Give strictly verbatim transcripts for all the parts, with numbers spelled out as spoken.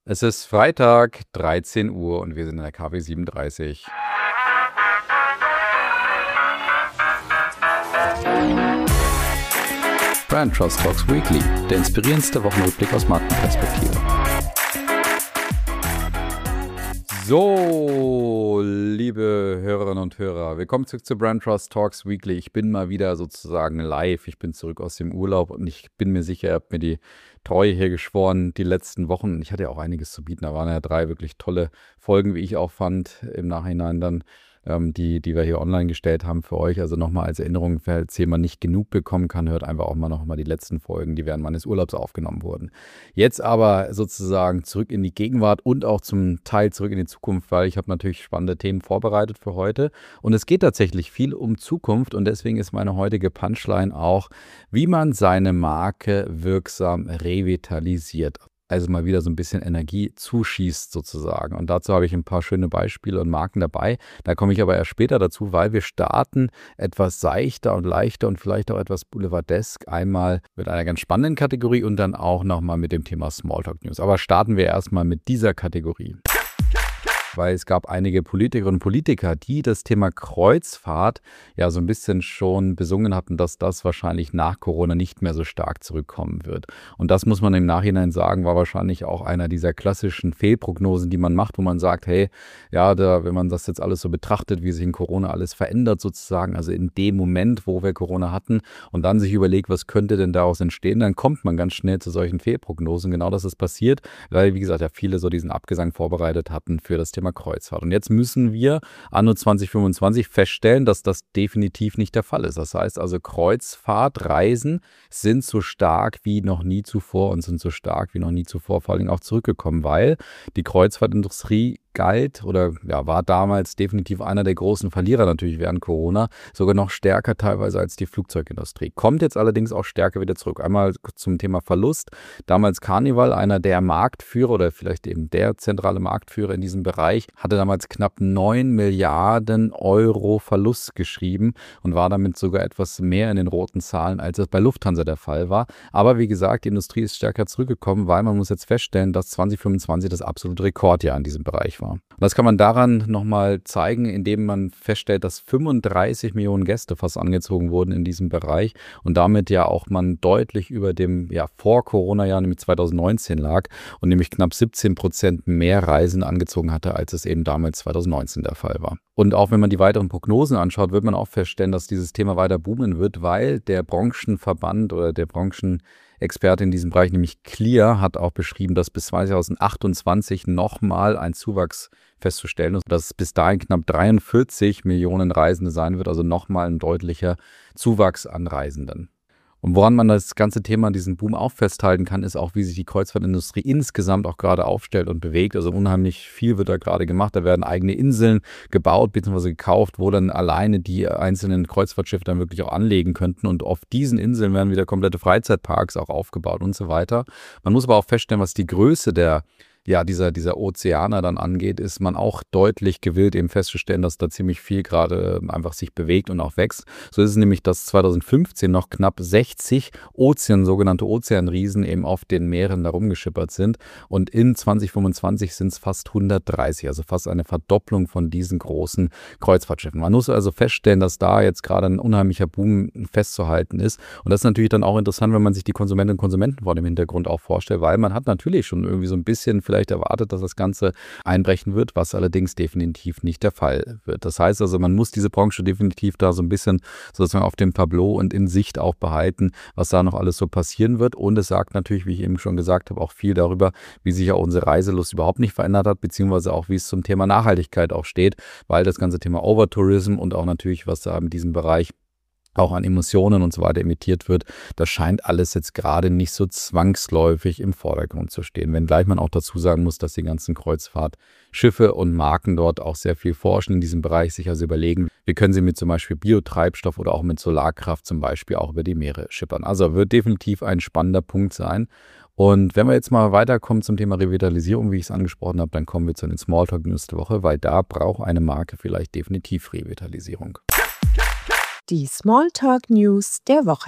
Es ist Freitag, dreizehn Uhr und wir sind in der K W siebenunddreißig. Brand Trust Talks Weekly, der inspirierendste Wochenrückblick aus Markenperspektive. So, liebe Hörerinnen und Hörer, willkommen zurück zu Brand Trust Talks Weekly. Ich bin mal wieder sozusagen live. Ich bin zurück aus dem Urlaub und ich bin mir sicher, ihr habt mir die Treue hier geschworen die letzten Wochen. Ich hatte ja auch einiges zu bieten. Da waren ja drei wirklich tolle Folgen, wie ich auch fand, im Nachhinein dann, ähm, die, die wir hier online gestellt haben für euch. Also nochmal als Erinnerung, falls jemand nicht genug bekommen kann, hört einfach auch mal nochmal die letzten Folgen, die während meines Urlaubs aufgenommen wurden. Jetzt aber sozusagen zurück in die Gegenwart und auch zum Teil zurück in die Zukunft, weil ich habe natürlich spannende Themen vorbereitet für heute. Und es geht tatsächlich viel um Zukunft und deswegen ist meine heutige Punchline auch, wie man seine Marke wirksam revitalisiert. Also mal wieder so ein bisschen Energie zuschießt sozusagen. Und dazu habe ich ein paar schöne Beispiele und Marken dabei. Da komme ich aber erst später dazu, weil wir starten etwas seichter und leichter und vielleicht auch etwas boulevardesk. Einmal mit einer ganz spannenden Kategorie und dann auch nochmal mit dem Thema Smalltalk News. Aber starten wir erstmal mit dieser Kategorie. Weil es gab einige Politikerinnen und Politiker, die das Thema Kreuzfahrt ja so ein bisschen schon besungen hatten, dass das wahrscheinlich nach Corona nicht mehr so stark zurückkommen wird. Und das muss man im Nachhinein sagen, war wahrscheinlich auch einer dieser klassischen Fehlprognosen, die man macht, wo man sagt, hey, ja, da, wenn man das jetzt alles so betrachtet, wie sich in Corona alles verändert sozusagen, also in dem Moment, wo wir Corona hatten und dann sich überlegt, was könnte denn daraus entstehen, dann kommt man ganz schnell zu solchen Fehlprognosen. Genau das ist passiert, weil, wie gesagt, ja viele so diesen Abgesang vorbereitet hatten für das Thema Kreuzfahrt. Und jetzt müssen wir anno zwanzig fünfundzwanzig feststellen, dass das definitiv nicht der Fall ist. Das heißt also, Kreuzfahrtreisen sind so stark wie noch nie zuvor und sind so stark wie noch nie zuvor vor allem auch zurückgekommen, weil die Kreuzfahrtindustrie galt oder ja, war damals definitiv einer der großen Verlierer natürlich während Corona, sogar noch stärker teilweise als die Flugzeugindustrie. Kommt jetzt allerdings auch stärker wieder zurück. Einmal zum Thema Verlust. Damals Carnival, einer der Marktführer oder vielleicht eben der zentrale Marktführer in diesem Bereich, hatte damals knapp neun Milliarden Euro Verlust geschrieben und war damit sogar etwas mehr in den roten Zahlen, als es bei Lufthansa der Fall war. Aber wie gesagt, die Industrie ist stärker zurückgekommen, weil man muss jetzt feststellen, dass zwanzig fünfundzwanzig das absolute Rekordjahr in diesem Bereich war. Und das kann man daran nochmal zeigen, indem man feststellt, dass fünfunddreißig Millionen Gäste fast angezogen wurden in diesem Bereich und damit ja auch man deutlich über dem ja, Vor-Corona-Jahr, nämlich zweitausendneunzehn lag und nämlich knapp siebzehn Prozent mehr Reisen angezogen hatte, als es eben damals zweitausendneunzehn der Fall war. Und auch wenn man die weiteren Prognosen anschaut, wird man auch feststellen, dass dieses Thema weiter boomen wird, weil der Branchenverband oder der Branchenexperte in diesem Bereich, nämlich Clear, hat auch beschrieben, dass bis zweitausendachtundzwanzig nochmal ein Zuwachs festzustellen ist, dass es bis dahin knapp dreiundvierzig Millionen Reisende sein wird, also nochmal ein deutlicher Zuwachs an Reisenden. Und woran man das ganze Thema, diesen Boom auch festhalten kann, ist auch, wie sich die Kreuzfahrtindustrie insgesamt auch gerade aufstellt und bewegt. Also unheimlich viel wird da gerade gemacht. Da werden eigene Inseln gebaut bzw. gekauft, wo dann alleine die einzelnen Kreuzfahrtschiffe dann wirklich auch anlegen könnten. Und auf diesen Inseln werden wieder komplette Freizeitparks auch aufgebaut und so weiter. Man muss aber auch feststellen, was die Größe der ja, dieser, dieser Ozeaner dann angeht, ist man auch deutlich gewillt, eben festzustellen, dass da ziemlich viel gerade einfach sich bewegt und auch wächst. So ist es nämlich, dass zweitausendfünfzehn noch knapp sechzig Ozean, sogenannte Ozeanriesen eben auf den Meeren da rumgeschippert sind und in zwanzig fünfundzwanzig sind es fast hundertdreißig, also fast eine Verdopplung von diesen großen Kreuzfahrtschiffen. Man muss also feststellen, dass da jetzt gerade ein unheimlicher Boom festzuhalten ist und das ist natürlich dann auch interessant, wenn man sich die Konsumentinnen und Konsumenten vor dem Hintergrund auch vorstellt, weil man hat natürlich schon irgendwie so ein bisschen vielleicht erwartet, dass das Ganze einbrechen wird, was allerdings definitiv nicht der Fall wird. Das heißt also, man muss diese Branche definitiv da so ein bisschen sozusagen auf dem Tableau und in Sicht auch behalten, was da noch alles so passieren wird. Und es sagt natürlich, wie ich eben schon gesagt habe, auch viel darüber, wie sich ja unsere Reiselust überhaupt nicht verändert hat, beziehungsweise auch, wie es zum Thema Nachhaltigkeit auch steht, weil das ganze Thema Overtourism und auch natürlich, was da in diesem Bereich auch an Emissionen und so weiter emittiert wird, das scheint alles jetzt gerade nicht so zwangsläufig im Vordergrund zu stehen. Wenngleich man auch dazu sagen muss, dass die ganzen Kreuzfahrtschiffe und Marken dort auch sehr viel forschen in diesem Bereich, sich also überlegen, wie können sie mit zum Beispiel Biotreibstoff oder auch mit Solarkraft zum Beispiel auch über die Meere schippern. Also wird definitiv ein spannender Punkt sein. Und wenn wir jetzt mal weiterkommen zum Thema Revitalisierung, wie ich es angesprochen habe, dann kommen wir zu den Smalltalk News der Woche, weil da braucht eine Marke vielleicht definitiv Revitalisierung. Die Smalltalk News der Woche.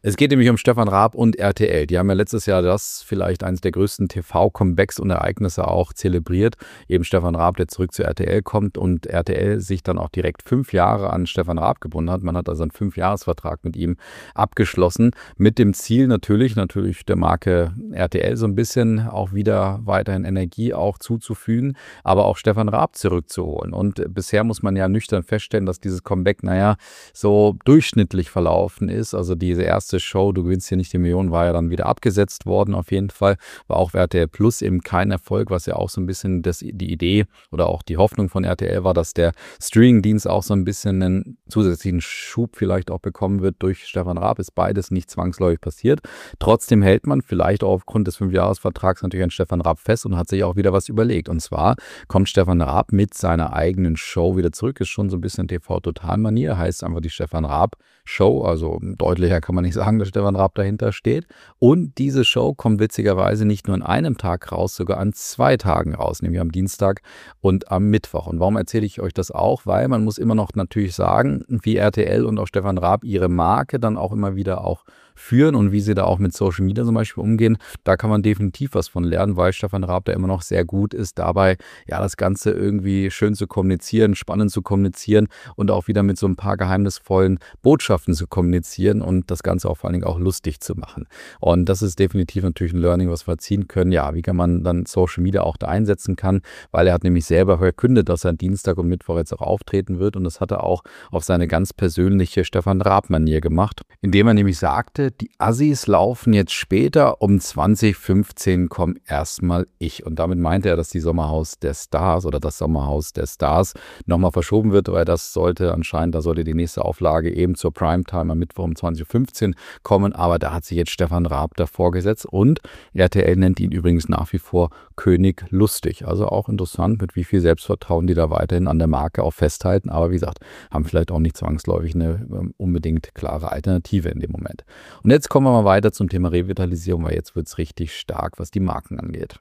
Es geht nämlich um Stefan Raab und R T L. Die haben ja letztes Jahr das vielleicht eines der größten T V-Comebacks und Ereignisse auch zelebriert. Eben Stefan Raab, der zurück zu R T L kommt und R T L sich dann auch direkt fünf Jahre an Stefan Raab gebunden hat. Man hat also einen Fünfjahresvertrag mit ihm abgeschlossen. Mit dem Ziel natürlich, natürlich der Marke R T L so ein bisschen auch wieder weiterhin Energie auch zuzufügen, aber auch Stefan Raab zurückzuholen. Und bisher muss man ja nüchtern feststellen, dass dieses Comeback, naja, so durchschnittlich verlaufen ist. Also diese erste Show, du gewinnst hier nicht die Millionen, war ja dann wieder abgesetzt worden auf jeden Fall. War auch R T L Plus eben kein Erfolg, was ja auch so ein bisschen das, die Idee oder auch die Hoffnung von R T L war, dass der Streaming-Dienst auch so ein bisschen einen zusätzlichen Schub vielleicht auch bekommen wird durch Stefan Raab. Ist beides nicht zwangsläufig passiert. Trotzdem hält man vielleicht auch aufgrund des Fünfjahresvertrags natürlich an Stefan Raab fest und hat sich auch wieder was überlegt. Und zwar kommt Stefan Raab mit seiner eigenen Show wieder zurück. Ist schon so ein bisschen T V-Total-Manier, heißt einfach die Stefan Raab Show, also deutlicher kann man nicht sagen, dass Stefan Raab dahinter steht. Und diese Show kommt witzigerweise nicht nur an einem Tag raus, sogar an zwei Tagen raus, nämlich am Dienstag und am Mittwoch. Und warum erzähle ich euch das auch? Weil man muss immer noch natürlich sagen, wie R T L und auch Stefan Raab ihre Marke dann auch immer wieder auch führen und wie sie da auch mit Social Media zum Beispiel umgehen. Da kann man definitiv was von lernen, weil Stefan Raab da immer noch sehr gut ist, dabei ja das Ganze irgendwie schön zu kommunizieren, spannend zu kommunizieren und auch wieder mit so ein paar geheimnisvollen Botschaften zu kommunizieren und das Ganze auch vor allen Dingen auch lustig zu machen. Und das ist definitiv natürlich ein Learning, was wir ziehen können. Ja, wie kann man dann Social Media auch da einsetzen kann, weil er hat nämlich selber verkündet, dass er Dienstag und Mittwoch jetzt auch auftreten wird und das hat er auch auf seine ganz persönliche Stefan Raab-Manier gemacht, indem er nämlich sagte, die Assis laufen jetzt später, um zwanzig fünfzehn komm erstmal ich. Und damit meinte er, dass die Sommerhaus der Stars oder das Sommerhaus der Stars nochmal verschoben wird, weil das sollte anscheinend, da sollte die nächste Auflage eben zur Primetime am Mittwoch um zwanzig fünfzehn kommen, aber da hat sich jetzt Stefan Raab davor gesetzt und R T L nennt ihn übrigens nach wie vor König lustig. Also auch interessant, mit wie viel Selbstvertrauen die da weiterhin an der Marke auch festhalten, aber wie gesagt, haben vielleicht auch nicht zwangsläufig eine um, unbedingt klare Alternative in dem Moment. Und jetzt kommen wir mal weiter zum Thema Revitalisierung, weil jetzt wird es richtig stark, was die Marken angeht.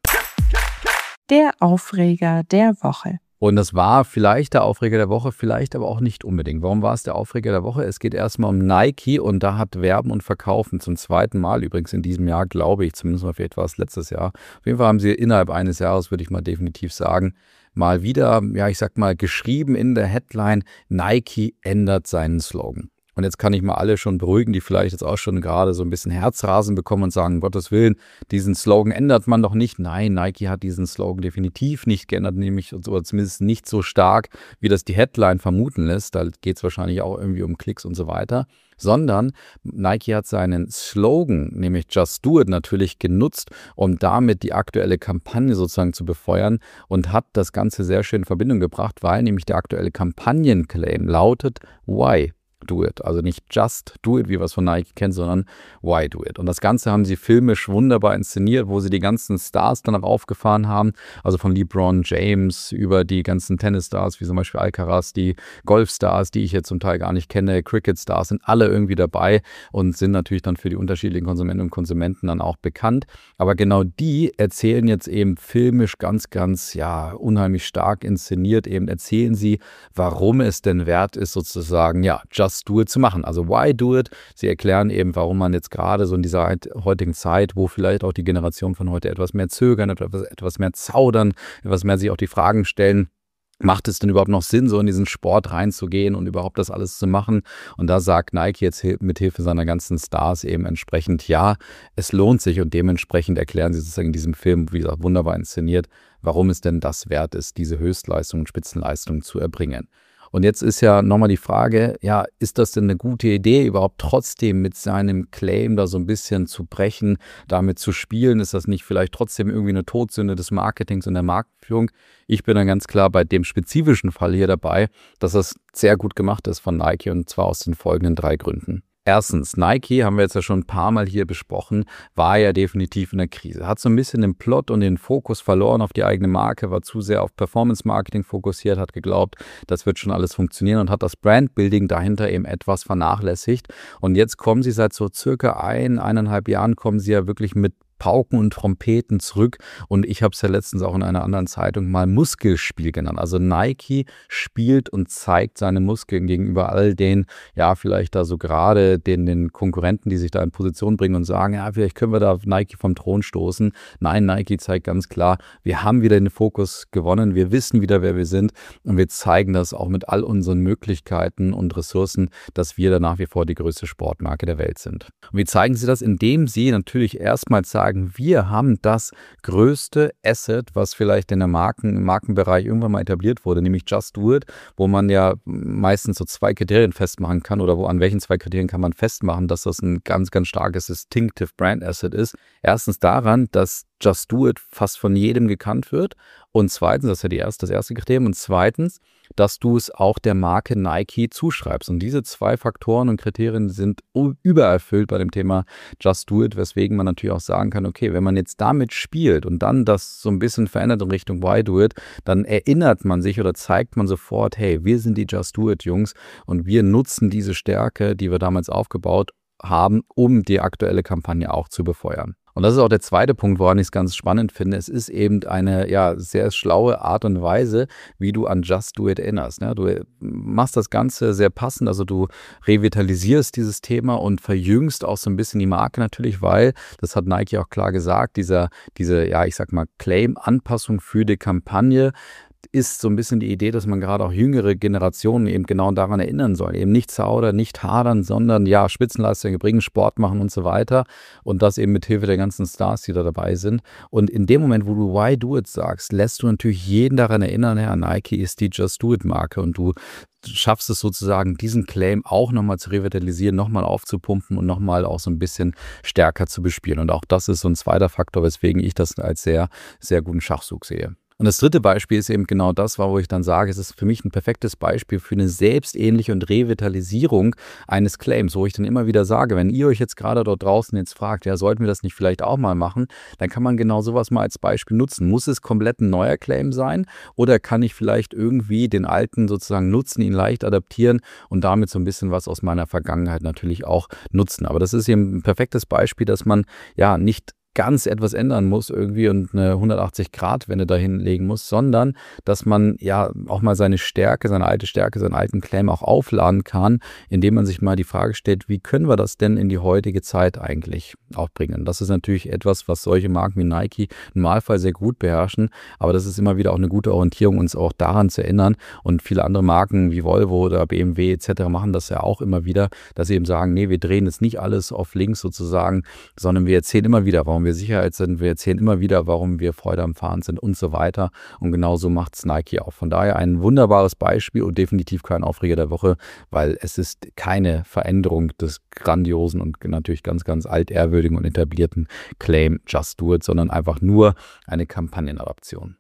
Der Aufreger der Woche. Und das war vielleicht der Aufreger der Woche, vielleicht aber auch nicht unbedingt. Warum war es der Aufreger der Woche? Es geht erstmal um Nike und da hat Werben und Verkaufen zum zweiten Mal übrigens in diesem Jahr, glaube ich, zumindest mal vielleicht war es letztes Jahr. Auf jeden Fall haben sie innerhalb eines Jahres, würde ich mal definitiv sagen, mal wieder, ja ich sag mal, geschrieben in der Headline, Nike ändert seinen Slogan. Und jetzt kann ich mal alle schon beruhigen, die vielleicht jetzt auch schon gerade so ein bisschen Herzrasen bekommen und sagen, um Gottes Willen, diesen Slogan ändert man doch nicht. Nein, Nike hat diesen Slogan definitiv nicht geändert, nämlich oder zumindest nicht so stark, wie das die Headline vermuten lässt. Da geht es wahrscheinlich auch irgendwie um Klicks und so weiter. Sondern Nike hat seinen Slogan, nämlich Just Do It, natürlich genutzt, um damit die aktuelle Kampagne sozusagen zu befeuern und hat das Ganze sehr schön in Verbindung gebracht, weil nämlich der aktuelle Kampagnenclaim lautet Why Do It. Also nicht Just Do It, wie wir es von Nike kennen, sondern Why Do It. Und das Ganze haben sie filmisch wunderbar inszeniert, wo sie die ganzen Stars dann auch aufgefahren haben. Also von LeBron James über die ganzen Tennisstars, wie zum Beispiel Alcaraz, die Golfstars, die ich jetzt zum Teil gar nicht kenne, Cricket-Stars, sind alle irgendwie dabei und sind natürlich dann für die unterschiedlichen Konsumentinnen und Konsumenten dann auch bekannt. Aber genau die erzählen jetzt eben filmisch ganz, ganz, ja, unheimlich stark inszeniert. Eben erzählen sie, warum es denn wert ist, sozusagen, ja, Just Do It zu machen. Also Why Do It? Sie erklären eben, warum man jetzt gerade so in dieser heutigen Zeit, wo vielleicht auch die Generation von heute etwas mehr zögern, etwas, etwas mehr zaudern, etwas mehr sich auch die Fragen stellen, macht es denn überhaupt noch Sinn, so in diesen Sport reinzugehen und überhaupt das alles zu machen? Und da sagt Nike jetzt mit Hilfe seiner ganzen Stars eben entsprechend, ja, es lohnt sich und dementsprechend erklären sie sozusagen in diesem Film, wie gesagt, wunderbar inszeniert, warum es denn das wert ist, diese Höchstleistung und Spitzenleistung zu erbringen. Und jetzt ist ja nochmal die Frage, ja, ist das denn eine gute Idee, überhaupt trotzdem mit seinem Claim da so ein bisschen zu brechen, damit zu spielen? Ist das nicht vielleicht trotzdem irgendwie eine Todsünde des Marketings und der Marktführung? Ich bin dann ganz klar bei dem spezifischen Fall hier dabei, dass das sehr gut gemacht ist von Nike und zwar aus den folgenden drei Gründen. Erstens, Nike, haben wir jetzt ja schon ein paar Mal hier besprochen, war ja definitiv in der Krise. Hat so ein bisschen den Plot und den Fokus verloren auf die eigene Marke, war zu sehr auf Performance-Marketing fokussiert, hat geglaubt, das wird schon alles funktionieren und hat das Brand-Building dahinter eben etwas vernachlässigt. Und jetzt kommen sie seit so circa ein, eineinhalb Jahren, kommen sie ja wirklich mit Pauken und Trompeten zurück und ich habe es ja letztens auch in einer anderen Zeitung mal Muskelspiel genannt. Also Nike spielt und zeigt seine Muskeln gegenüber all den, ja vielleicht da so gerade den, den Konkurrenten, die sich da in Position bringen und sagen, ja vielleicht können wir da Nike vom Thron stoßen. Nein, Nike zeigt ganz klar, wir haben wieder den Fokus gewonnen, wir wissen wieder, wer wir sind und wir zeigen das auch mit all unseren Möglichkeiten und Ressourcen, dass wir da nach wie vor die größte Sportmarke der Welt sind. Und wie zeigen sie das? Indem sie natürlich erstmal sagen, wir haben das größte Asset, was vielleicht in der Marken, im Markenbereich irgendwann mal etabliert wurde, nämlich Just Do It, wo man ja meistens so zwei Kriterien festmachen kann oder wo an welchen zwei Kriterien kann man festmachen, dass das ein ganz, ganz starkes Distinctive Brand Asset ist. Erstens daran, dass Just Do It fast von jedem gekannt wird und zweitens, das ist ja die erste, das erste Kriterium und zweitens, dass du es auch der Marke Nike zuschreibst. Und diese zwei Faktoren und Kriterien sind übererfüllt bei dem Thema Just Do It, weswegen man natürlich auch sagen kann, okay, wenn man jetzt damit spielt und dann das so ein bisschen verändert in Richtung Why Do It, dann erinnert man sich oder zeigt man sofort, hey, wir sind die Just Do It Jungs und wir nutzen diese Stärke, die wir damals aufgebaut haben, um die aktuelle Kampagne auch zu befeuern. Und das ist auch der zweite Punkt, woran ich es ganz spannend finde. Es ist eben eine ja, sehr schlaue Art und Weise, wie du an Just Do It erinnerst. Ne? Du machst das Ganze sehr passend, also du revitalisierst dieses Thema und verjüngst auch so ein bisschen die Marke natürlich, weil, das hat Nike auch klar gesagt, dieser, diese, ja, ich sag mal, Claim-Anpassung für die Kampagne ist so ein bisschen die Idee, dass man gerade auch jüngere Generationen eben genau daran erinnern soll. Eben nicht zaudern, nicht hadern, sondern ja, Spitzenleistungen bringen, Sport machen und so weiter. Und das eben mit Hilfe der ganzen Stars, die da dabei sind. Und in dem Moment, wo du Why Do It sagst, lässt du natürlich jeden daran erinnern, ja, Nike ist die Just Do It Marke und du schaffst es sozusagen, diesen Claim auch nochmal zu revitalisieren, nochmal aufzupumpen und nochmal auch so ein bisschen stärker zu bespielen. Und auch das ist so ein zweiter Faktor, weswegen ich das als sehr, sehr guten Schachzug sehe. Und das dritte Beispiel ist eben genau das, wo ich dann sage, es ist für mich ein perfektes Beispiel für eine selbstähnliche und Revitalisierung eines Claims, wo ich dann immer wieder sage, wenn ihr euch jetzt gerade dort draußen jetzt fragt, ja, sollten wir das nicht vielleicht auch mal machen, dann kann man genau sowas mal als Beispiel nutzen. Muss es komplett ein neuer Claim sein oder kann ich vielleicht irgendwie den alten sozusagen nutzen, ihn leicht adaptieren und damit so ein bisschen was aus meiner Vergangenheit natürlich auch nutzen. Aber das ist eben ein perfektes Beispiel, dass man ja nicht ganz etwas ändern muss irgendwie und eine hundertachtzig-Grad-Wende dahin legen muss, sondern dass man ja auch mal seine Stärke, seine alte Stärke, seinen alten Claim auch aufladen kann, indem man sich mal die Frage stellt, wie können wir das denn in die heutige Zeit eigentlich auch bringen? Das ist natürlich etwas, was solche Marken wie Nike im Normalfall sehr gut beherrschen, aber das ist immer wieder auch eine gute Orientierung, uns auch daran zu erinnern und viele andere Marken wie Volvo oder B M W et cetera machen das ja auch immer wieder, dass sie eben sagen, nee, wir drehen jetzt nicht alles auf links sozusagen, sondern wir erzählen immer wieder, warum wir Sicherheit sind. Wir erzählen immer wieder, warum wir Freude am Fahren sind und so weiter. Und genauso macht es Nike auch. Von daher ein wunderbares Beispiel und definitiv kein Aufreger der Woche, weil es ist keine Veränderung des grandiosen und natürlich ganz, ganz altehrwürdigen und etablierten Claim Just Do It, sondern einfach nur eine Kampagnenadaption.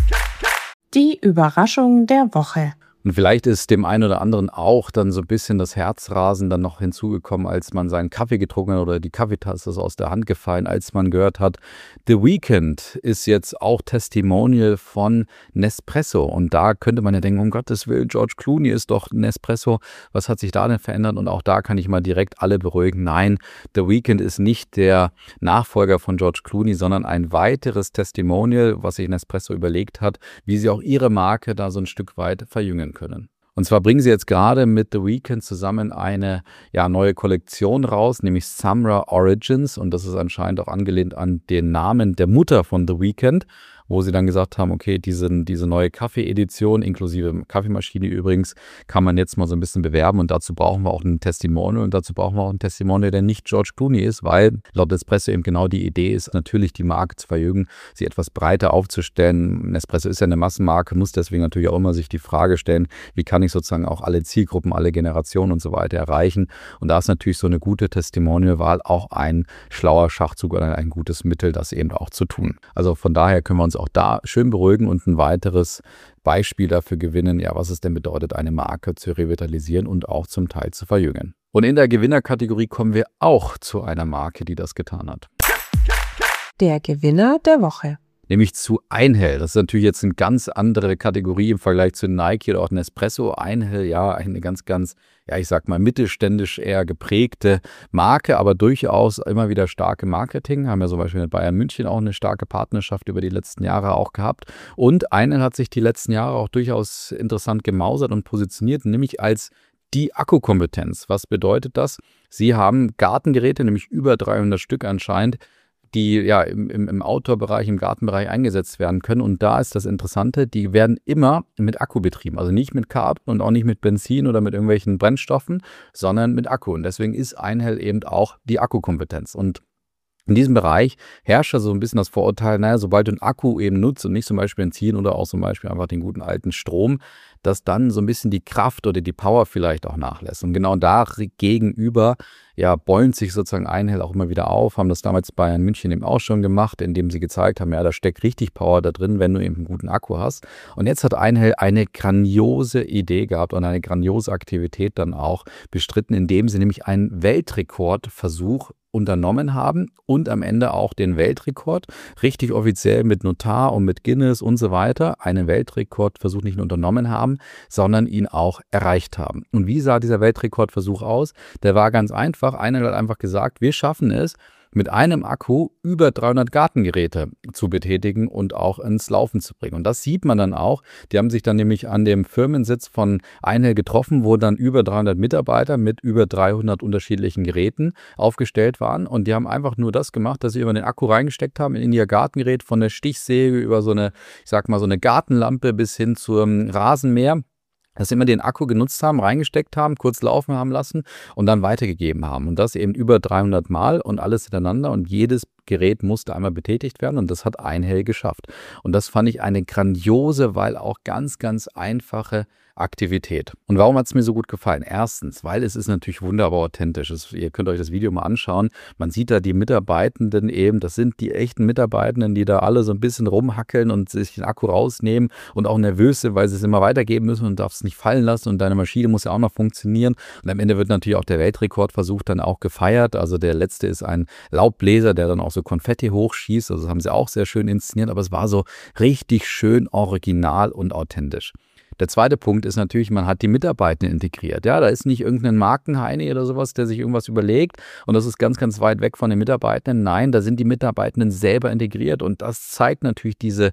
Die Überraschung der Woche. Und vielleicht ist dem einen oder anderen auch dann so ein bisschen das Herzrasen dann noch hinzugekommen, als man seinen Kaffee getrunken hat oder die Kaffeetasse ist aus der Hand gefallen, als man gehört hat, The Weeknd ist jetzt auch Testimonial von Nespresso. Und da könnte man ja denken, um Gottes Willen, George Clooney ist doch Nespresso. Was hat sich da denn verändert? Und auch da kann ich mal direkt alle beruhigen. Nein, The Weeknd ist nicht der Nachfolger von George Clooney, sondern ein weiteres Testimonial, was sich Nespresso überlegt hat, wie sie auch ihre Marke da so ein Stück weit verjüngen können. Und zwar bringen sie jetzt gerade mit The Weeknd zusammen eine ja, neue Kollektion raus, nämlich Summer Origins. Und das ist anscheinend auch angelehnt an den Namen der Mutter von The Weeknd, wo sie dann gesagt haben, okay, diese, diese neue Kaffee-Edition, inklusive Kaffeemaschine übrigens, kann man jetzt mal so ein bisschen bewerben und dazu brauchen wir auch ein Testimonial und dazu brauchen wir auch ein Testimonial, der nicht George Clooney ist, weil laut Nespresso eben genau die Idee ist, natürlich die Marke zu verjüngen, sie etwas breiter aufzustellen. Nespresso ist ja eine Massenmarke, muss deswegen natürlich auch immer sich die Frage stellen, wie kann ich sozusagen auch alle Zielgruppen, alle Generationen und so weiter erreichen. Und da ist natürlich so eine gute Testimonial-Wahl auch ein schlauer Schachzug oder ein gutes Mittel, das eben auch zu tun. Also von daher können wir uns auch da schön beruhigen und ein weiteres Beispiel dafür gewinnen, ja, was es denn bedeutet, eine Marke zu revitalisieren und auch zum Teil zu verjüngen. Und in der Gewinnerkategorie kommen wir auch zu einer Marke, die das getan hat. Der Gewinner der Woche. nämlich zu Einhell. Das ist natürlich jetzt eine ganz andere Kategorie im Vergleich zu Nike oder auch Nespresso. Einhell, ja, eine ganz, ganz, ja, ich sag mal, mittelständisch eher geprägte Marke, aber durchaus immer wieder starke Marketing. Haben ja zum Beispiel mit Bayern München auch eine starke Partnerschaft über die letzten Jahre auch gehabt. Und Einhell hat sich die letzten Jahre auch durchaus interessant gemausert und positioniert, nämlich als die Akkukompetenz. Was bedeutet das? Sie haben Gartengeräte, nämlich über dreihundert Stück anscheinend, die ja im, im, im Outdoor-Bereich, im Gartenbereich eingesetzt werden können. Und da ist das Interessante, die werden immer mit Akku betrieben. Also nicht mit Carbon und auch nicht mit Benzin oder mit irgendwelchen Brennstoffen, sondern mit Akku. Und deswegen ist Einhell eben auch die Akkukompetenz. Und in diesem Bereich herrscht also so ein bisschen das Vorurteil, naja, sobald du einen Akku eben nutzt und nicht zum Beispiel Benzin oder auch zum Beispiel einfach den guten alten Strom, dass dann so ein bisschen die Kraft oder die Power vielleicht auch nachlässt. Und genau da gegenüber ja, bäumt sich sozusagen Einhell auch immer wieder auf, haben das damals Bayern München eben auch schon gemacht, indem sie gezeigt haben, ja, da steckt richtig Power da drin, wenn du eben einen guten Akku hast. Und jetzt hat Einhell eine grandiose Idee gehabt und eine grandiose Aktivität dann auch bestritten, indem sie nämlich einen Weltrekordversuch unternommen haben und am Ende auch den Weltrekord richtig offiziell mit Notar und mit Guinness und so weiter einen Weltrekordversuch nicht nur unternommen haben, sondern ihn auch erreicht haben. Und wie sah dieser Weltrekordversuch aus? Der war ganz einfach. Einer hat einfach gesagt, wir schaffen es, mit einem Akku über dreihundert Gartengeräte zu betätigen und auch ins Laufen zu bringen. Und das sieht man dann auch. Die haben sich dann nämlich an dem Firmensitz von Einhell getroffen, wo dann über dreihundert Mitarbeiter mit über dreihundert unterschiedlichen Geräten aufgestellt waren. Und die haben einfach nur das gemacht, dass sie über den Akku reingesteckt haben in ihr Gartengerät, von der Stichsäge über so eine, ich sag mal, so eine Gartenlampe bis hin zum Rasenmäher. Dass sie immer den Akku genutzt haben, reingesteckt haben, kurz laufen haben lassen und dann weitergegeben haben. Und das eben über dreihundert Mal und alles hintereinander. Und jedes Gerät musste einmal betätigt werden und das hat Einhell geschafft. Und das fand ich eine grandiose, weil auch ganz, ganz einfache Aktivität. Und warum hat es mir so gut gefallen? Erstens, weil es ist natürlich wunderbar authentisch. Es, ihr könnt euch das Video mal anschauen. Man sieht da die Mitarbeitenden eben, das sind die echten Mitarbeitenden, die da alle so ein bisschen rumhackeln und sich den Akku rausnehmen und auch nervös sind, weil sie es immer weitergeben müssen und darf es nicht fallen lassen und deine Maschine muss ja auch noch funktionieren. Und am Ende wird natürlich auch der Weltrekordversuch dann auch gefeiert. Also der letzte ist ein Laubbläser, der dann auch so Konfetti hochschießt. Also das haben sie auch sehr schön inszeniert, aber es war so richtig schön original und authentisch. Der zweite Punkt ist natürlich, man hat die Mitarbeitenden integriert. Ja, da ist nicht irgendein Markenheini oder sowas, der sich irgendwas überlegt und das ist ganz, ganz weit weg von den Mitarbeitenden. Nein, da sind die Mitarbeitenden selber integriert und das zeigt natürlich diese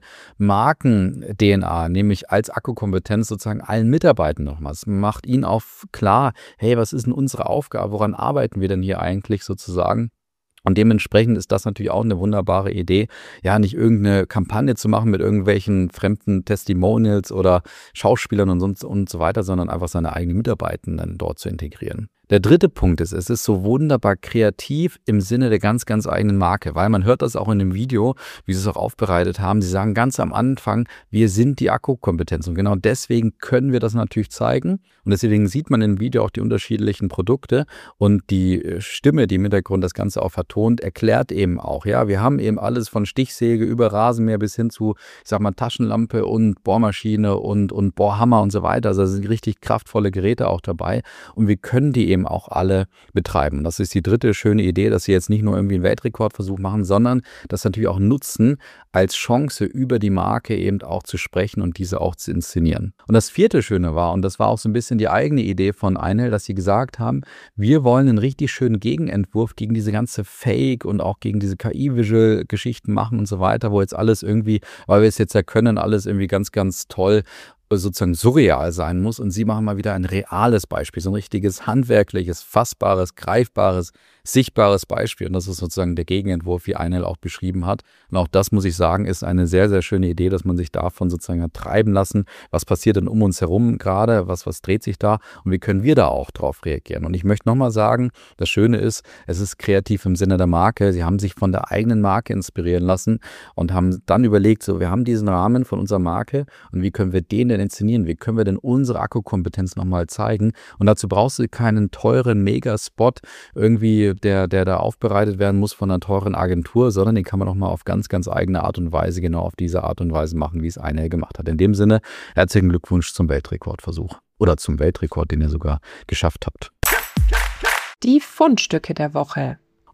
Marken-D N A, nämlich als Akkukompetenz sozusagen allen Mitarbeitern nochmal. Es macht ihnen auch klar, hey, was ist denn unsere Aufgabe, woran arbeiten wir denn hier eigentlich sozusagen? Und dementsprechend ist das natürlich auch eine wunderbare Idee, ja, nicht irgendeine Kampagne zu machen mit irgendwelchen fremden Testimonials oder Schauspielern und so, und so weiter, sondern einfach seine eigenen Mitarbeitenden dort zu integrieren. Der dritte Punkt ist, es ist so wunderbar kreativ im Sinne der ganz, ganz eigenen Marke, weil man hört das auch in dem Video, wie sie es auch aufbereitet haben. Sie sagen ganz am Anfang, wir sind die Akkukompetenz und genau deswegen können wir das natürlich zeigen und deswegen sieht man im Video auch die unterschiedlichen Produkte und die Stimme, die im Hintergrund das Ganze auch vertont, erklärt eben auch, ja, wir haben eben alles von Stichsäge über Rasenmäher bis hin zu, ich sag mal, Taschenlampe und Bohrmaschine und, und Bohrhammer und so weiter. Also da sind richtig kraftvolle Geräte auch dabei und wir können die eben auch alle betreiben. Das ist die dritte schöne Idee, dass sie jetzt nicht nur irgendwie einen Weltrekordversuch machen, sondern das natürlich auch nutzen als Chance über die Marke eben auch zu sprechen und diese auch zu inszenieren. Und das vierte Schöne war, und das war auch so ein bisschen die eigene Idee von Einhell, dass sie gesagt haben, wir wollen einen richtig schönen Gegenentwurf gegen diese ganze Fake und auch gegen diese K I-Visual-Geschichten machen und so weiter, wo jetzt alles irgendwie, weil wir es jetzt ja können, alles irgendwie ganz, ganz toll sozusagen surreal sein muss und sie machen mal wieder ein reales Beispiel, so ein richtiges handwerkliches, fassbares, greifbares, sichtbares Beispiel und das ist sozusagen der Gegenentwurf, wie Einhell auch beschrieben hat und auch das, muss ich sagen, ist eine sehr, sehr schöne Idee, dass man sich davon sozusagen hat treiben lassen, was passiert denn um uns herum gerade, was, was dreht sich da und wie können wir da auch drauf reagieren und ich möchte nochmal sagen, das Schöne ist, es ist kreativ im Sinne der Marke, sie haben sich von der eigenen Marke inspirieren lassen und haben dann überlegt, so wir haben diesen Rahmen von unserer Marke und wie können wir den denn inszenieren, wie können wir denn unsere Akkukompetenz nochmal zeigen und dazu brauchst du keinen teuren Mega-Spot irgendwie, der, der da aufbereitet werden muss von einer teuren Agentur, sondern den kann man nochmal auf ganz, ganz eigene Art und Weise, genau auf diese Art und Weise machen, wie es Einhell gemacht hat. In dem Sinne, herzlichen Glückwunsch zum Weltrekordversuch oder zum Weltrekord, den ihr sogar geschafft habt. Die Fundstücke der Woche.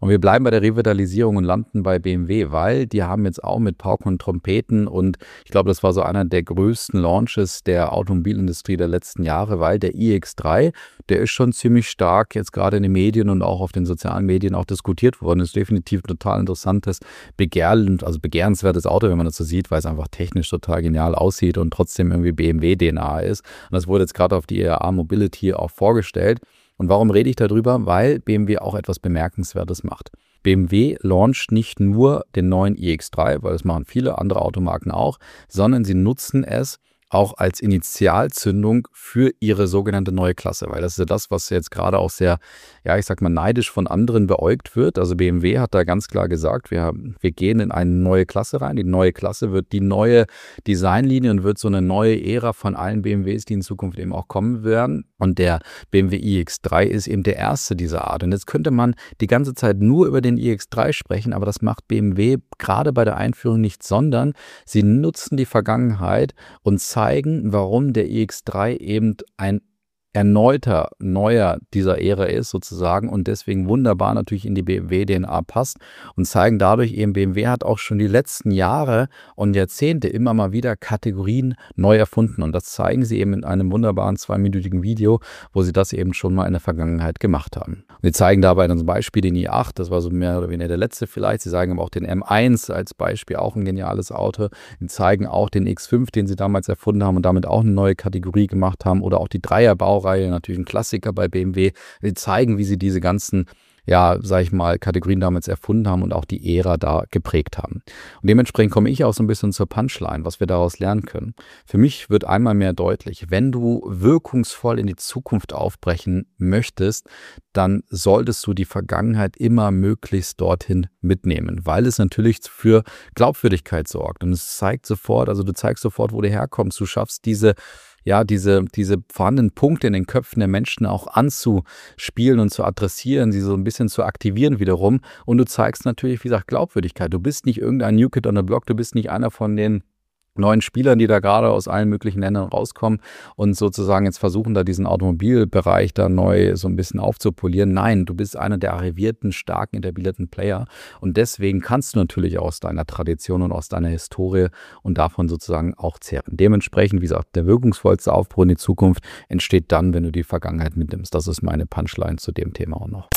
Und wir bleiben bei der Revitalisierung und landen bei B M W, weil die haben jetzt auch mit Pauken und Trompeten und ich glaube, das war so einer der größten Launches der Automobilindustrie der letzten Jahre, weil der i X drei, der ist schon ziemlich stark jetzt gerade in den Medien und auch auf den sozialen Medien auch diskutiert worden. Das ist definitiv ein total interessantes, begehrend, also begehrenswertes Auto, wenn man das so sieht, weil es einfach technisch total genial aussieht und trotzdem irgendwie B M W-D N A ist. Und das wurde jetzt gerade auf die I A A Mobility auch vorgestellt. Und warum rede ich darüber? Weil B M W auch etwas Bemerkenswertes macht. B M W launcht nicht nur den neuen i X drei, weil das machen viele andere Automarken auch, sondern sie nutzen es auch als Initialzündung für ihre sogenannte neue Klasse, weil das ist ja das, was jetzt gerade auch sehr, ja, ich sag mal, neidisch von anderen beäugt wird. Also B M W hat da ganz klar gesagt, wir, wir gehen in eine neue Klasse rein. Die neue Klasse wird die neue Designlinie und wird so eine neue Ära von allen B M Ws, die in Zukunft eben auch kommen werden. Und der B M W i X drei ist eben der erste dieser Art. Und jetzt könnte man die ganze Zeit nur über den i X drei sprechen, aber das macht B M W gerade bei der Einführung nicht, sondern sie nutzen die Vergangenheit und zeigen, zeigen, warum der i X drei eben ein erneuter, neuer dieser Ära ist sozusagen und deswegen wunderbar natürlich in die B M W-D N A passt und zeigen dadurch eben, B M W hat auch schon die letzten Jahre und Jahrzehnte immer mal wieder Kategorien neu erfunden und das zeigen sie eben in einem wunderbaren zweiminütigen Video, wo sie das eben schon mal in der Vergangenheit gemacht haben. Und sie zeigen dabei dann zum Beispiel den i acht, das war so mehr oder weniger der letzte vielleicht, sie zeigen aber auch den M eins als Beispiel, auch ein geniales Auto, sie zeigen auch den X fünf, den sie damals erfunden haben und damit auch eine neue Kategorie gemacht haben oder auch die Dreierbau Reihe, natürlich ein Klassiker bei B M W. Sie zeigen, wie sie diese ganzen, ja, sag ich mal, Kategorien damals erfunden haben und auch die Ära da geprägt haben. Und dementsprechend komme ich auch so ein bisschen zur Punchline, was wir daraus lernen können. Für mich wird einmal mehr deutlich, wenn du wirkungsvoll in die Zukunft aufbrechen möchtest, dann solltest du die Vergangenheit immer möglichst dorthin mitnehmen, weil es natürlich für Glaubwürdigkeit sorgt. Und es zeigt sofort, also du zeigst sofort, wo du herkommst. Du schaffst diese ja, diese, diese vorhandenen Punkte in den Köpfen der Menschen auch anzuspielen und zu adressieren, sie so ein bisschen zu aktivieren wiederum. Und du zeigst natürlich, wie gesagt, Glaubwürdigkeit. Du bist nicht irgendein New Kid on the Block, du bist nicht einer von den neuen Spielern, die da gerade aus allen möglichen Ländern rauskommen und sozusagen jetzt versuchen, da diesen Automobilbereich da neu so ein bisschen aufzupolieren. Nein, du bist einer der arrivierten, starken, etablierten Player und deswegen kannst du natürlich aus deiner Tradition und aus deiner Historie und davon sozusagen auch zehren. Dementsprechend, wie gesagt, der wirkungsvollste Aufbruch in die Zukunft entsteht dann, wenn du die Vergangenheit mitnimmst. Das ist meine Punchline zu dem Thema auch noch.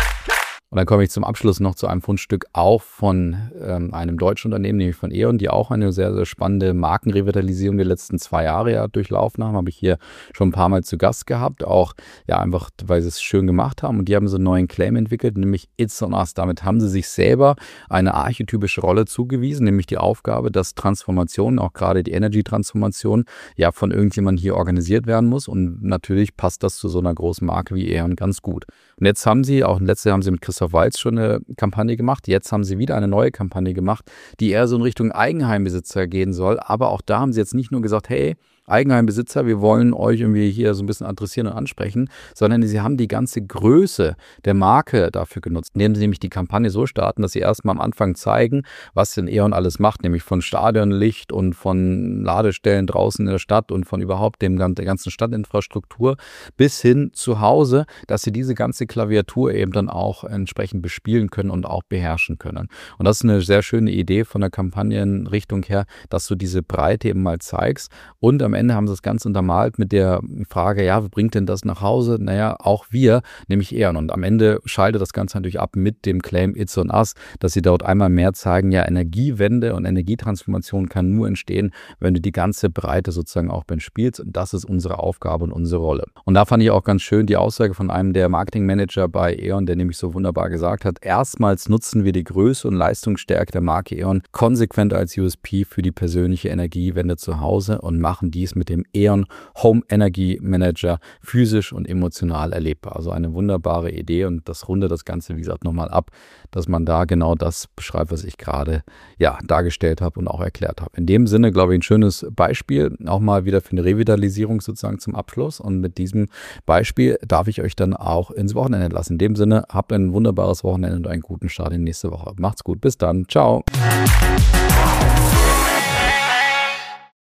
Und dann komme ich zum Abschluss noch zu einem Fundstück auch von ähm, einem deutschen Unternehmen, nämlich von E.ON, die auch eine sehr, sehr spannende Markenrevitalisierung der letzten zwei Jahre ja durchlaufen haben. Habe ich hier schon ein paar Mal zu Gast gehabt, auch ja einfach, weil sie es schön gemacht haben. Und die haben so einen neuen Claim entwickelt, nämlich It's on Us. Damit haben sie sich selber eine archetypische Rolle zugewiesen, nämlich die Aufgabe, dass Transformation, auch gerade die Energy-Transformation, ja von irgendjemandem hier organisiert werden muss. Und natürlich passt das zu so einer großen Marke wie E.ON ganz gut. Und jetzt haben sie, auch letztes Jahr haben sie mit Christoph Waltz schon eine Kampagne gemacht. Jetzt haben sie wieder eine neue Kampagne gemacht, die eher so in Richtung Eigenheimbesitzer gehen soll. Aber auch da haben sie jetzt nicht nur gesagt, hey, Eigenheimbesitzer, wir wollen euch irgendwie hier so ein bisschen adressieren und ansprechen, sondern sie haben die ganze Größe der Marke dafür genutzt, indem sie nämlich die Kampagne so starten, dass sie erstmal am Anfang zeigen, was denn E.ON alles macht, nämlich von Stadionlicht und von Ladestellen draußen in der Stadt und von überhaupt dem, der ganzen Stadtinfrastruktur bis hin zu Hause, dass sie diese ganze Klaviatur eben dann auch entsprechend bespielen können und auch beherrschen können. Und das ist eine sehr schöne Idee von der Kampagnenrichtung her, dass du diese Breite eben mal zeigst und am Ende haben sie das Ganze untermalt mit der Frage, ja, wie bringt denn das nach Hause? Naja, auch wir, nämlich E.ON. Und am Ende schaltet das Ganze natürlich ab mit dem Claim It's on Us, dass sie dort einmal mehr zeigen, ja, Energiewende und Energietransformation kann nur entstehen, wenn du die ganze Breite sozusagen auch bespielst. Und das ist unsere Aufgabe und unsere Rolle. Und da fand ich auch ganz schön die Aussage von einem der Marketingmanager bei E.ON, der nämlich so wunderbar gesagt hat, erstmals nutzen wir die Größe und Leistungsstärke der Marke E.ON konsequent als U S P für die persönliche Energiewende zu Hause und machen dies mit dem E.ON Home Energy Manager physisch und emotional erlebbar. Also eine wunderbare Idee und das rundet das Ganze, wie gesagt, nochmal ab, dass man da genau das beschreibt, was ich gerade ja, dargestellt habe und auch erklärt habe. In dem Sinne, glaube ich, ein schönes Beispiel, auch mal wieder für eine Revitalisierung sozusagen zum Abschluss und mit diesem Beispiel darf ich euch dann auch ins Wochenende lassen. In dem Sinne, habt ein wunderbares Wochenende und einen guten Start in die nächste Woche. Macht's gut, bis dann, ciao.